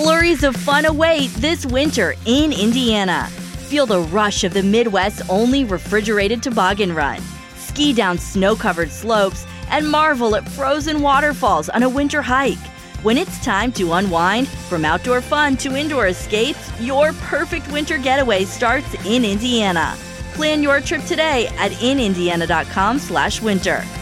Flurries of fun await this winter in Indiana. Feel the rush of the Midwest's only refrigerated toboggan run. Ski down snow-covered slopes and marvel at frozen waterfalls on a winter hike. When it's time to unwind, from outdoor fun to indoor escapes, your perfect winter getaway starts in Indiana. Plan your trip today at inindiana.com/winter.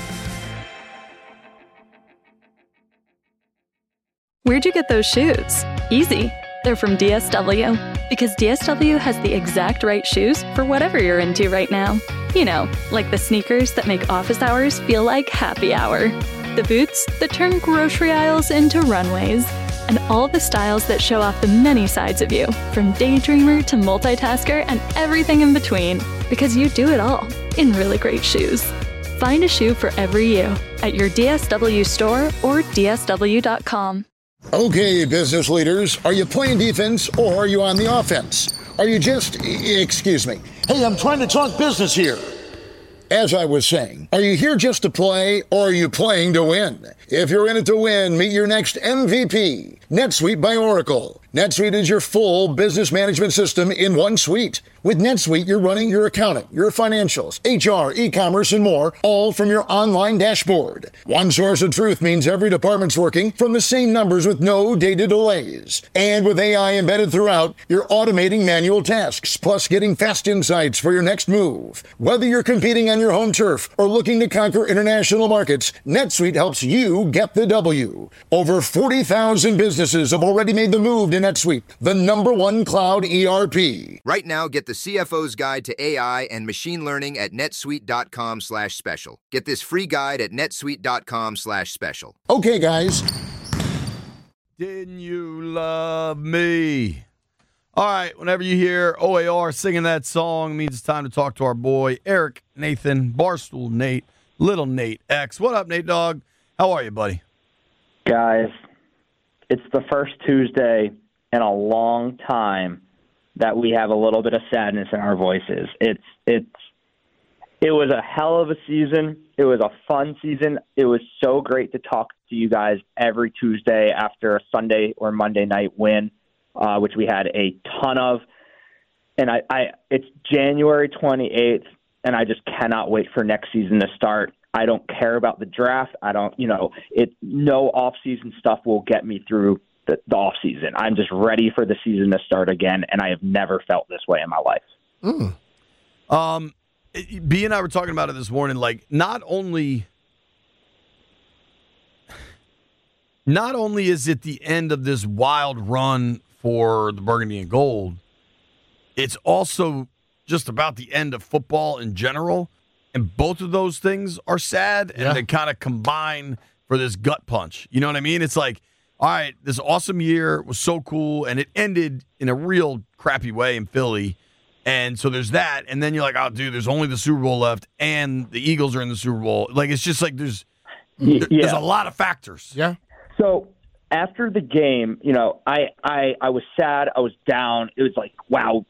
Where'd you get those shoes? Easy. They're from DSW. Because DSW has the exact right shoes for whatever you're into right now. You know, like the sneakers that make office hours feel like happy hour. The boots that turn grocery aisles into runways. And all the styles that show off the many sides of you, from daydreamer to multitasker and everything in between. Because you do it all in really great shoes. Find a shoe for every you at your DSW store or DSW.com. Okay, business leaders, are you playing defense or are you on the offense? Are you just, excuse me. Hey, I'm trying to talk business here. As I was saying, are you here just to play or are you playing to win? If you're in it to win, meet your next MVP, NetSuite by Oracle. NetSuite is your full business management system in one suite. With NetSuite, you're running your accounting, your financials, HR, e-commerce, and more, all from your online dashboard. One source of truth means every department's working from the same numbers with no data delays. And with AI embedded throughout, you're automating manual tasks, plus getting fast insights for your next move. Whether you're competing on your home turf or looking to conquer international markets, NetSuite helps you get the W. Over 40,000 businesses have already made the move to NetSuite, the #1 cloud ERP. Right now, get the CFO's Guide to AI and Machine Learning at netsuite.com/special. Get this free guide at netsuite.com/special. Okay, guys. Didn't you love me? All right, whenever you hear OAR singing that song, it means it's time to talk to our boy, Eric Nathan, Barstool Nate, Little Nate X. What up, Nate Dogg? How are you, buddy? Guys, it's the first Tuesday in a long time that we have a little bit of sadness in our voices. It was a hell of a season. It was a fun season. It was so great to talk to you guys every Tuesday after a Sunday or Monday night win, which we had a ton of. And it's January 28th, and I just cannot wait for next season to start. I don't care about the draft. No off-season stuff will get me through the off-season. I'm just ready for the season to start again, and I have never felt this way in my life. B and I were talking about it this morning. Like, not only is it the end of this wild run for the Burgundy and Gold, it's also just about the end of football in general. And both of those things are sad, and they kind of combine for this gut punch. You know what I mean? It's like, all right, this awesome year was so cool, and it ended in a real crappy way in Philly. And so there's that, and then you're like, oh, dude, there's only the Super Bowl left, and the Eagles are in the Super Bowl. Like, it's just like there's a lot of factors. Yeah. So after the game, I was sad. I was down. It was like, wow,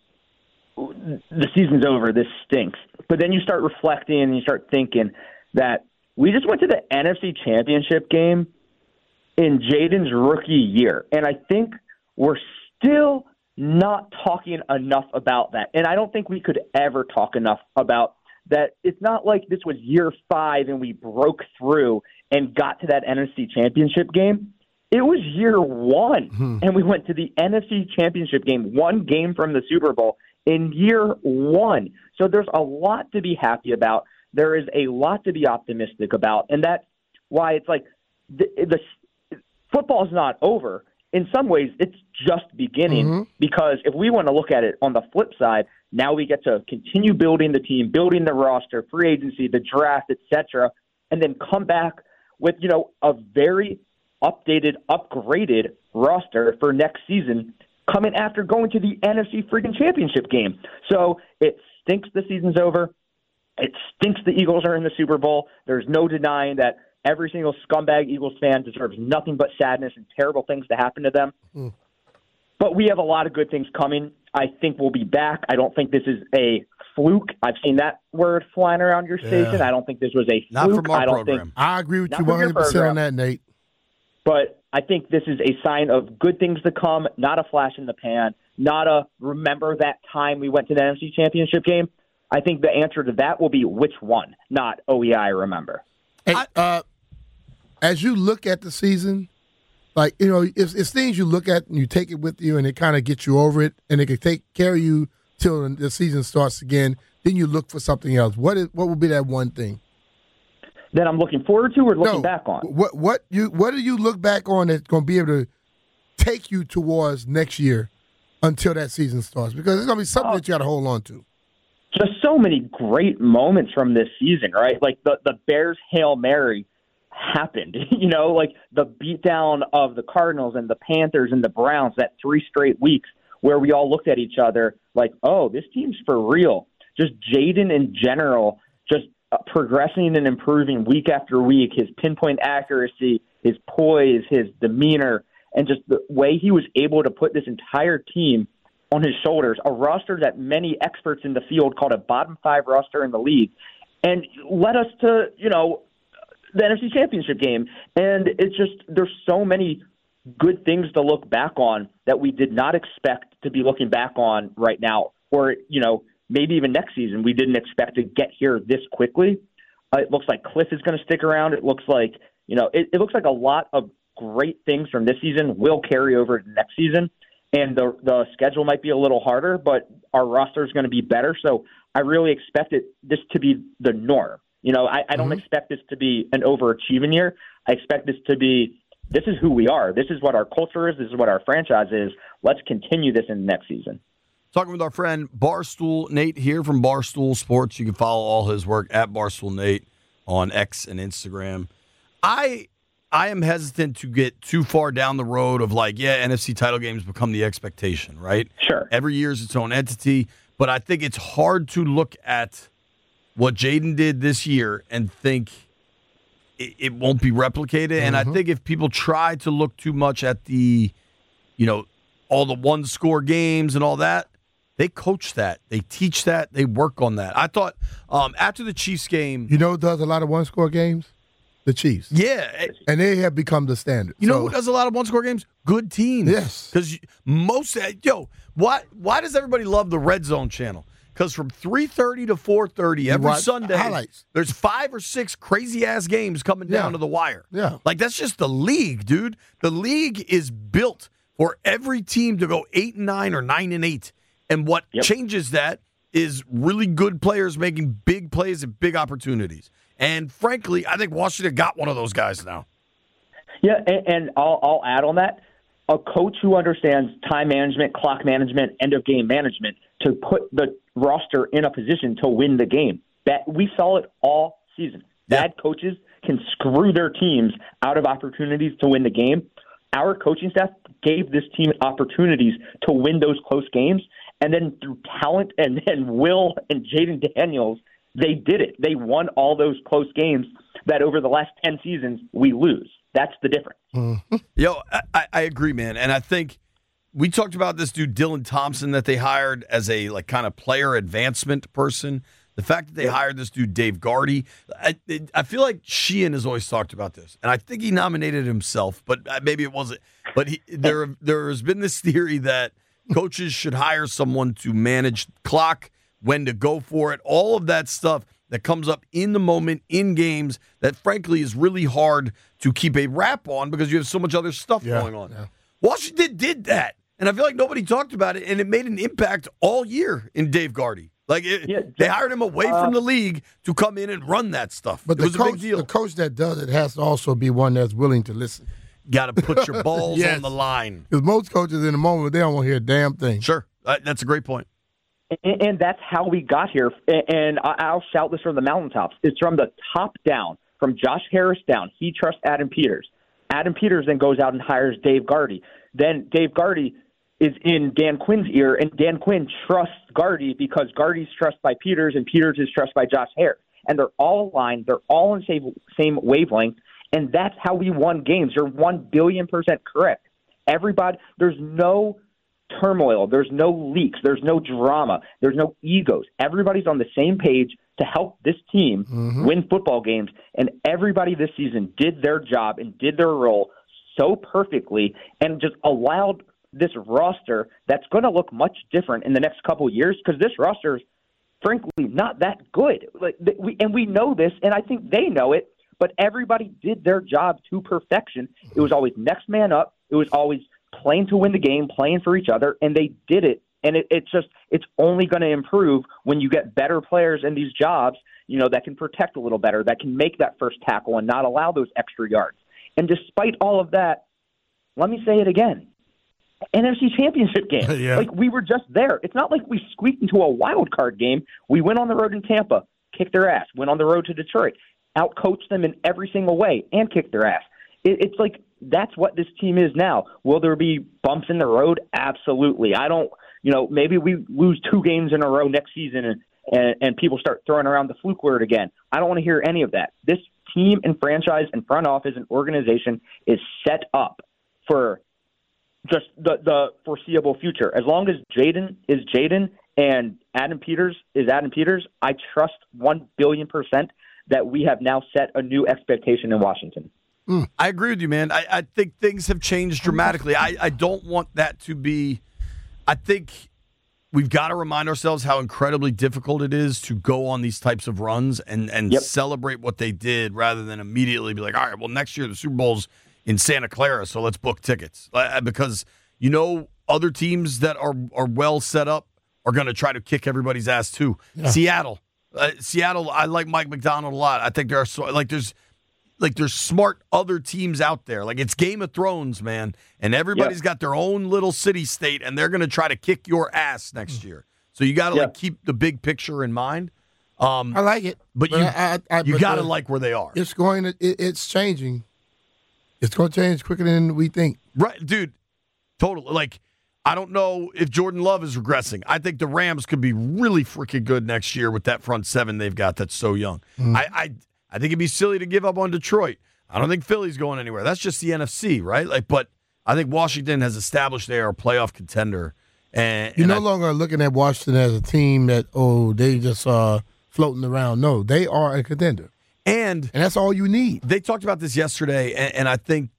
the season's over. This stinks. But then you start reflecting and you start thinking that we just went to the NFC Championship game in Jaden's rookie year. And I think we're still not talking enough about that. And I don't think we could ever talk enough about that. It's not like this was year 5 and we broke through and got to that NFC Championship game. It was year 1, and we went to the NFC Championship game, one game from the Super Bowl in year 1. So there's a lot to be happy about. There is a lot to be optimistic about, and that's why it's like the football is not over. In some ways, it's just beginning, because if we want to look at it on the flip side, now we get to continue building the team, building the roster, free agency, the draft, etc., and then come back with, a very updated, upgraded roster for next season coming after going to the NFC freaking championship game. So it stinks the season's over. It stinks the Eagles are in the Super Bowl. There's no denying that every single scumbag Eagles fan deserves nothing but sadness and terrible things to happen to them. But we have a lot of good things coming. I think we'll be back. I don't think this is a fluke. I've seen that word flying around your station. I don't think this was a fluke. Not from our program. I agree with you 100% on that, Nate. But I think this is a sign of good things to come, not a flash in the pan, not a remember that time we went to the NFC Championship game. I think the answer to that will be which one, not I remember. Hey, as you look at the season, like, you know, it's things you look at and you take it with you and it kind of gets you over it and it can take care of you till the season starts again. Then you look for something else. What would be that one thing that I'm looking forward to or looking back on? What do you look back on that's going to be able to take you towards next year until that season starts? Because it's going to be something that you got to hold on to. Just so many great moments from this season, right? Like the Bears Hail Mary happened, you know, like the beatdown of the Cardinals and the Panthers and the Browns, that 3 straight weeks where we all looked at each other like, oh, this team's for real. Just Jayden in general, just progressing and improving week after week, his pinpoint accuracy, his poise, his demeanor, and just the way he was able to put this entire team on his shoulders, a roster that many experts in the field called a bottom 5 roster in the league, and led us to, you know, the NFC Championship game. And it's just, there's so many good things to look back on that we did not expect to be looking back on right now, or, you know, maybe even next season. We didn't expect to get here this quickly. It looks like Cliff is going to stick around. It looks like, you know, it looks like a lot of great things from this season will carry over to next season. And the schedule might be a little harder, but our roster is going to be better. So I really expect this to be the norm. You know, I don't expect this to be an overachieving year. I expect this to be, this is who we are. This is what our culture is. This is what our franchise is. Let's continue this in the next season. Talking with our friend Barstool Nate here from Barstool Sports. You can follow all his work at Barstool Nate on X and Instagram. I am hesitant to get too far down the road of like, yeah, NFC title games become the expectation, right? Sure. Every year is its own entity, but I think it's hard to look at what Jayden did this year and think it won't be replicated. Mm-hmm. And I think if people try to look too much at the, you know, all the one-score games and all that, they coach that. They teach that. They work on that. I thought after the Chiefs game. You know who does a lot of one-score games? The Chiefs. Yeah. And they have become the standard. You know who does a lot of one-score games? Good teams. Yes. Because why does everybody love the Red Zone channel? Because from 3:30 to 4:30 every Sunday, highlights. There's 5 or 6 crazy-ass games coming down to the wire. Yeah. Like, that's just the league, dude. The league is built for every team to go 8-9 or 9-8. And what changes that is really good players making big plays and big opportunities. And frankly, I think Washington got one of those guys now. Yeah, and I'll add on that. A coach who understands time management, clock management, end-of-game management to put the roster in a position to win the game. That we saw it all season. Bad coaches can screw their teams out of opportunities to win the game. Our coaching staff gave this team opportunities to win those close games, and then through talent and Will and Jayden Daniels, they did it. They won all those close games that over the last 10 seasons we lose. That's the difference. Mm-hmm. Yo, I agree, man. And I think we talked about this dude, Dylan Thompson, that they hired as a like kind of player advancement person. The fact that they hired this dude, Dave Gardy, I feel like Sheehan has always talked about this. And I think he nominated himself, but maybe it wasn't. But there has been this theory that coaches should hire someone to manage clock, when to go for it, all of that stuff that comes up in the moment, in games, that frankly is really hard to keep a wrap on because you have so much other stuff going on. Yeah. Washington did that, and I feel like nobody talked about it, and it made an impact all year in Dave Gardy. Like they hired him away from the league to come in and run that stuff. But it was a big deal. The coach that does it has to also be one that's willing to listen. Got to put your balls on the line. Because most coaches in the moment, they don't want to hear a damn thing. Sure. That's a great point. And that's how we got here. And I'll shout this from the mountaintops. It's from the top down, from Josh Harris down. He trusts Adam Peters. Adam Peters then goes out and hires Dave Gardy. Then Dave Gardy is in Dan Quinn's ear, and Dan Quinn trusts Gardy because Gardy's trusted by Peters, and Peters is trusted by Josh Harris. And they're all aligned. They're all on the same wavelength. And that's how we won games. You're 1,000,000,000% correct. Everybody, there's no turmoil. There's no leaks. There's no drama. There's no egos. Everybody's on the same page to help this team win football games. And everybody this season did their job and did their role so perfectly and just allowed this roster that's going to look much different in the next couple of years, because this roster is, frankly, not that good. We know this, and I think they know it, but everybody did their job to perfection. It was always next man up. It was always playing to win the game, playing for each other, and they did it. And it's only going to improve when you get better players in these jobs, that can protect a little better, that can make that first tackle and not allow those extra yards. And despite all of that, let me say it again, NFC Championship game. Yeah. Like, we were just there. It's not like we squeaked into a wild card game. We went on the road in Tampa, kicked their ass, went on the road to Detroit, outcoached them in every single way, and kicked their ass. It's like, that's what this team is now. Will there be bumps in the road? Absolutely. I don't, maybe we lose 2 games in a row next season and people start throwing around the fluke word again. I don't want to hear any of that. This team and franchise and front office and organization is set up for just the foreseeable future. As long as Jayden is Jayden and Adam Peters is Adam Peters, I trust 1 billion% that we have now set a new expectation in Washington. I agree with you, man. I think things have changed dramatically. I don't want that to be – I think we've got to remind ourselves how incredibly difficult it is to go on these types of runs and celebrate what they did rather than immediately be like, all right, well, next year the Super Bowl's in Santa Clara, so let's book tickets. Because, other teams that are well set up are going to try to kick everybody's ass too. Yeah. Seattle, I like Mike McDonald a lot. I think there's smart other teams out there. Like, it's Game of Thrones, man, and everybody's got their own little city-state, and they're going to try to kick your ass next year. So you got to keep the big picture in mind. I like it, but you got to like where they are. It's changing. It's going to change quicker than we think. Right, dude. Totally. Like, I don't know if Jordan Love is regressing. I think the Rams could be really freaking good next year with that front seven they've got that's so young. I think it'd be silly to give up on Detroit. I don't think Philly's going anywhere. That's just the NFC, right? But I think Washington has established they are a playoff contender. And you're no longer looking at Washington as a team that, they just floating around. No, they are a contender. And that's all you need. They talked about this yesterday, and I think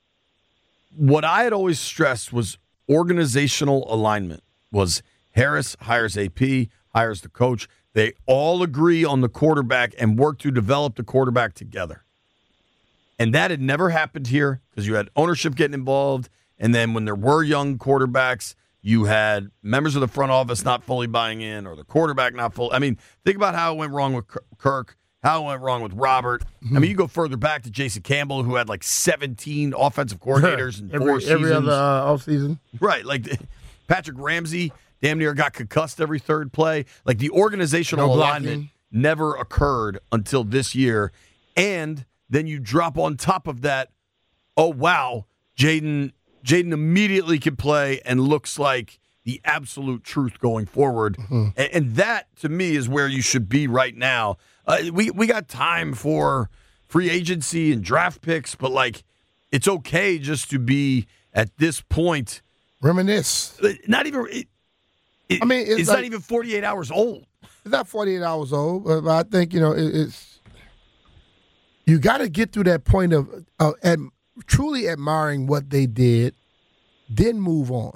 what I had always stressed was organizational alignment. Was Harris hires AP, hires the coach. They all agree on the quarterback and work to develop the quarterback together. And that had never happened here because you had ownership getting involved, and then when there were young quarterbacks, you had members of the front office not fully buying in or the quarterback not full. I mean, think about how it went wrong with Kirk, how it went wrong with Robert. I mean, you go further back to Jason Campbell, who had like 17 offensive coordinators in 4 seasons. Every other offseason. Right. Like Patrick Ramsey damn near got concussed every third play. Like, the organizational alignment never occurred until this year. And then you drop on top of that, oh, wow, Jayden immediately can play and looks like the absolute truth going forward. And that, to me, is where you should be right now. We got time for free agency and draft picks, but, like, it's okay just to be, at this point, reminisce. Not even it's like, not even 48 hours old. It's not 48 hours old, but I think, it's you got to get to that point of truly admiring what they did, then move on.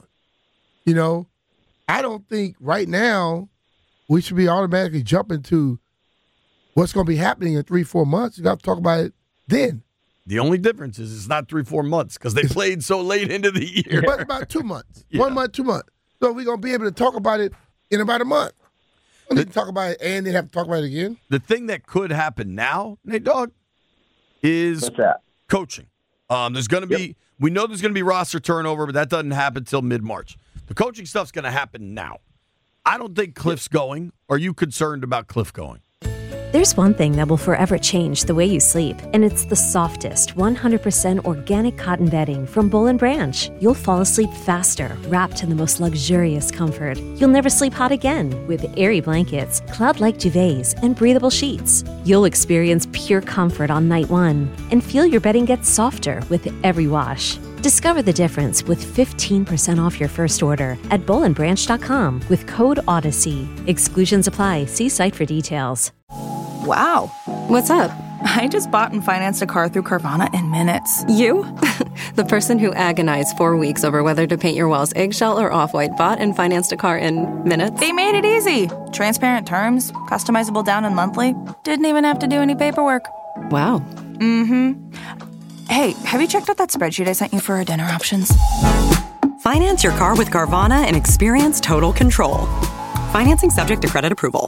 I don't think right now we should be automatically jumping to what's going to be happening in 3-4 months. You got to talk about it then. The only difference is it's not 3-4 months because they played so late into the year. But about 2 months. Yeah. 1 month, 2 months. So we're going to be able to talk about it in about a month. We need to talk about it and then have to talk about it again. The thing that could happen now, Nate Dogg, is coaching. There's going to be we know there's going to be roster turnover, but that doesn't happen until mid-March. The coaching stuff's going to happen now. I don't think Cliff's going. Are you concerned about Cliff going? There's one thing that will forever change the way you sleep, and it's the softest, 100% organic cotton bedding from Boll & Branch. You'll fall asleep faster, wrapped in the most luxurious comfort. You'll never sleep hot again with airy blankets, cloud-like duvets, and breathable sheets. You'll experience pure comfort on night one and feel your bedding get softer with every wash. Discover the difference with 15% off your first order at bollandbranch.com with code Odyssey. Exclusions apply. See site for details. Wow. What's up? I just bought and financed a car through Carvana in minutes. You? The person who agonized 4 weeks over whether to paint your walls eggshell or off-white bought and financed a car in minutes? They made it easy. Transparent terms, customizable down and monthly. Didn't even have to do any paperwork. Wow. Mm-hmm. Hey, have you checked out that spreadsheet I sent you for our dinner options? Finance your car with Carvana and experience total control. Financing subject to credit approval.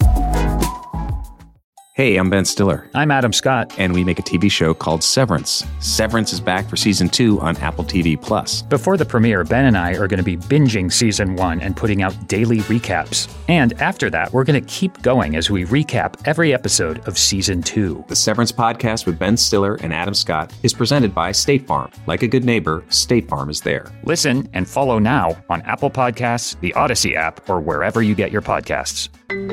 Hey, I'm Ben Stiller. I'm Adam Scott. And we make a TV show called Severance. Severance is back for season 2 on Apple TV+. Before the premiere, Ben and I are going to be binging season 1 and putting out daily recaps. And after that, we're going to keep going as we recap every episode of season 2. The Severance podcast with Ben Stiller and Adam Scott is presented by State Farm. Like a good neighbor, State Farm is there. Listen and follow now on Apple Podcasts, the Odyssey app, or wherever you get your podcasts.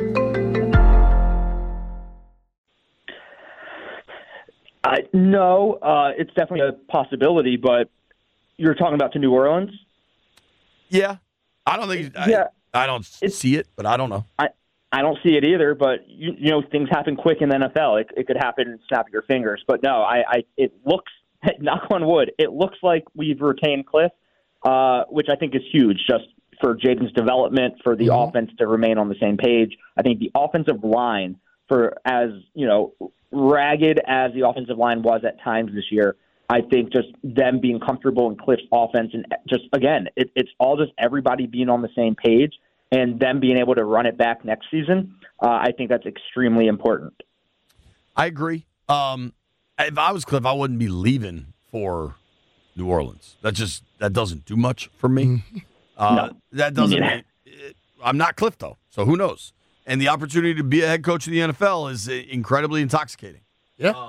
No, it's definitely a possibility, but you're talking about to New Orleans? Yeah. I don't think I don't see it, but I don't know. I don't see it either, but you know things happen quick in the NFL. It could happen and snap your fingers. But no, it looks, knock on wood, it looks like we've retained Cliff, which I think is huge just for Jaden's development, for the offense to remain on the same page. I think the offensive line, for as, you know, ragged as the offensive line was at times this year, I think just them being comfortable in Cliff's offense and just, again, it's all just everybody being on the same page and them being able to run it back next season. I think that's extremely important. I agree. If I was Cliff, I wouldn't be leaving for New Orleans. That doesn't do much for me. No. That doesn't. I'm not Cliff, though, so who knows? And the opportunity to be a head coach of the NFL is incredibly intoxicating. Yeah.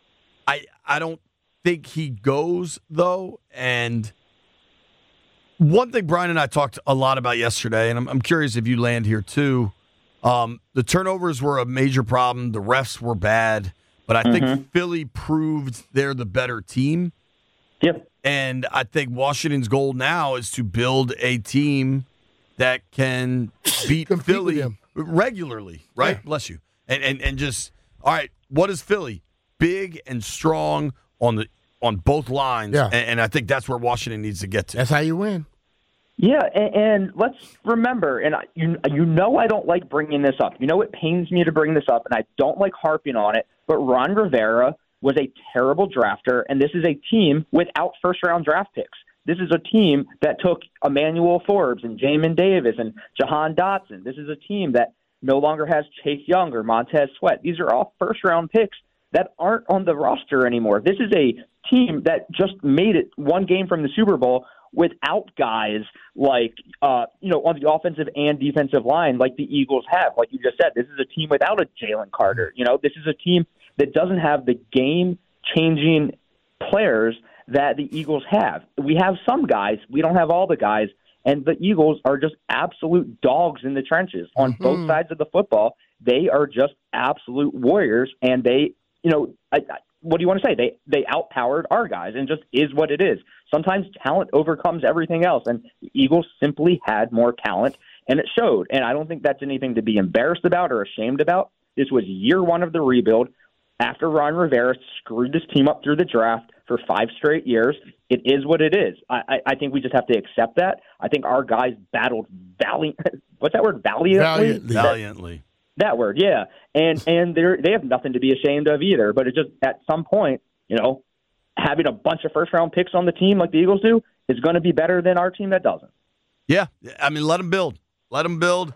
I don't think he goes, though. And one thing Brian and I talked a lot about yesterday, and I'm curious if you land here too, the turnovers were a major problem. The refs were bad. But I think Philly proved they're the better team. Yep. And I think Washington's goal now is to build a team that can beat Philly regularly, right? Yeah. Bless you. And just, all right, what is Philly? Big and strong on both lines. Yeah. And I think that's where Washington needs to get to. That's how you win. Yeah, and let's remember, and you know I don't like bringing this up. You know it pains me to bring this up, and I don't like harping on it, but Ron Rivera was a terrible drafter, and this is a team without first-round draft picks. This is a team that took Emmanuel Forbes and Jamin Davis and Jahan Dotson. This is a team that no longer has Chase Young or Montez Sweat. These are all first-round picks that aren't on the roster anymore. This is a team that just made it one game from the Super Bowl without guys like, on the offensive and defensive line like the Eagles have. Like you just said, this is a team without a Jalen Carter. This is a team that doesn't have the game-changing players that the Eagles have. We have some guys. We don't have all the guys. And the Eagles are just absolute dogs in the trenches on both sides of the football. They are just absolute warriors, and they, what do you want to say? They outpowered our guys, and just is what it is. Sometimes talent overcomes everything else, and the Eagles simply had more talent, and it showed. And I don't think that's anything to be embarrassed about or ashamed about. This was year one of the rebuild. After Ron Rivera screwed this team up through the draft for 5 straight years, it is what it is. I think we just have to accept that. I think our guys battled what's that word? Valiantly. That word, yeah. And they have nothing to be ashamed of either. But it just, at some point, having a bunch of first-round picks on the team like the Eagles do is going to be better than our team that doesn't. Yeah. I mean, let them build. Let them build.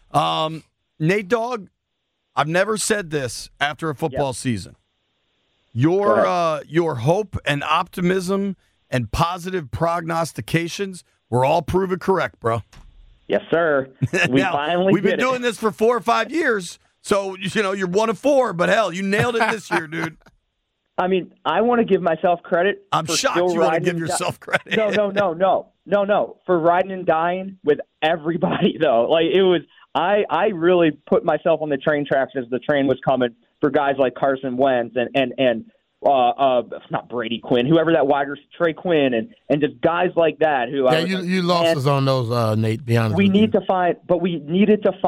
Nate Dogg, I've never said this after a football season. Your hope and optimism and positive prognostications were all proven correct, bro. Yes, sir. We've been doing this for 4 or 5 years, so you're 1 of 4. But hell, you nailed it this year, dude. I mean, I want to give myself credit. I'm shocked you want to give yourself credit. No. For riding and dying with everybody, though. Like, it was, I really put myself on the train tracks as the train was coming for guys like Carson Wentz and not Brady Quinn, whoever that wide receiver, Trey Quinn, and just guys like that. You lost us on those, Nate. Be honest. We needed to find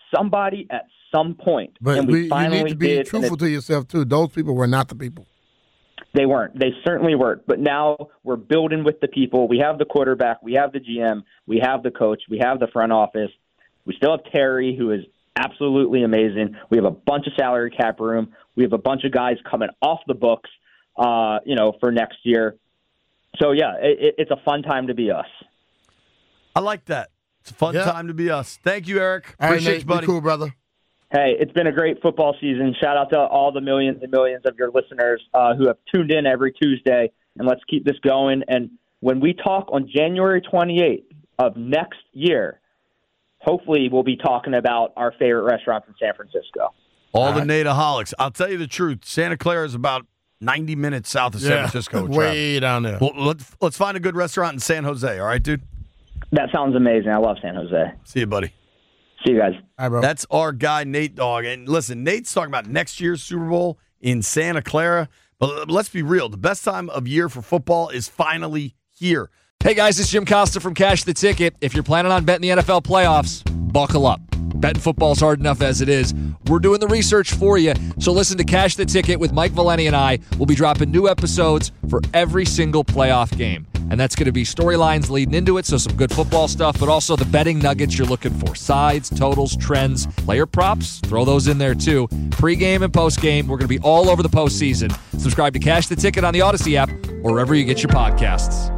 somebody at some point. But and we finally you need to be did, truthful to yourself, too. Those people were not the people. They weren't. They certainly weren't. But now we're building with the people. We have the quarterback. We have the GM. We have the coach. We have the front office. We still have Terry, who is absolutely amazing. We have a bunch of salary cap room. We have a bunch of guys coming off the books, for next year. So, yeah, it's a fun time to be us. I like that. It's a fun time to be us. Thank you, Eric. All right, Appreciate Nate, you, buddy. be cool, brother. Hey, it's been a great football season. Shout out to all the millions and millions of your listeners who have tuned in every Tuesday, and let's keep this going. And when we talk on January 28th of next year, hopefully we'll be talking about our favorite restaurants in San Francisco. All the Nateaholics. I'll tell you the truth. Santa Clara is about 90 minutes south of San Francisco. Way down there. Well, let's find a good restaurant in San Jose. All right, dude? That sounds amazing. I love San Jose. See you, buddy. See you guys. Hi, bro. That's our guy, Nate Dogg. And listen, Nate's talking about next year's Super Bowl in Santa Clara. But let's be real. The best time of year for football is finally here. Hey, guys, it's Jim Costa from Cash the Ticket. If you're planning on betting the NFL playoffs, buckle up. Betting football's hard enough as it is. We're doing the research for you. So listen to Cash the Ticket with Mike Valeni and I. We'll be dropping new episodes for every single playoff game. And that's going to be storylines leading into it, so some good football stuff, but also the betting nuggets you're looking for. Sides, totals, trends, player props, throw those in there too. Pre-game and post-game, we're going to be all over the postseason. Subscribe to Cash the Ticket on the Odyssey app or wherever you get your podcasts.